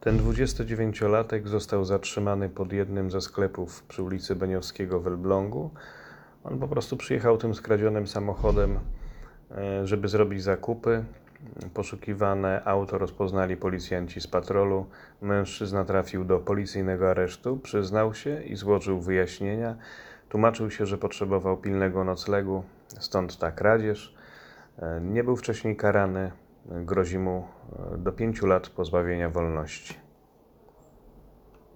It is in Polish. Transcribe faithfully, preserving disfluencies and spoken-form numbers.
Ten dwudziestodziewięciolatek został zatrzymany pod jednym ze sklepów przy ulicy Beniowskiego w Elblągu. On po prostu przyjechał tym skradzionym samochodem, żeby zrobić zakupy. Poszukiwane auto rozpoznali policjanci z patrolu. Mężczyzna trafił do policyjnego aresztu, przyznał się i złożył wyjaśnienia. Tłumaczył się, że potrzebował pilnego noclegu, stąd ta kradzież. Nie był wcześniej karany. Grozi mu do pięciu lat pozbawienia wolności.